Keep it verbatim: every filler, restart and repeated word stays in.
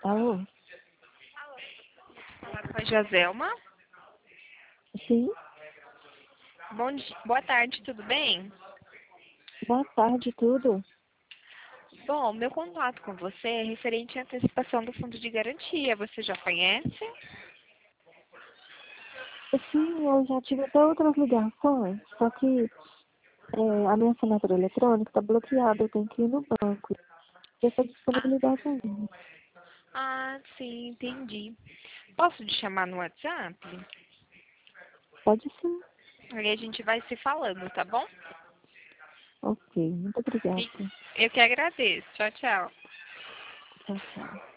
Alô? Falar com a Joselma. Sim? Bom dia, boa tarde, tudo bem? Boa tarde, tudo? Bom, meu contato com você é referente à antecipação do fundo de garantia. Você já conhece? Sim, eu já tive até outras ligações, só que é, a minha assinatura eletrônica está bloqueada, eu tenho que ir no banco. Essa Ah, disponibilidade ainda. ah, sim, entendi. Posso te chamar no WhatsApp? Pode sim. Aí a gente vai se falando, tá bom? Ok, muito obrigada. E eu que agradeço. Tchau, tchau. Tchau, tchau.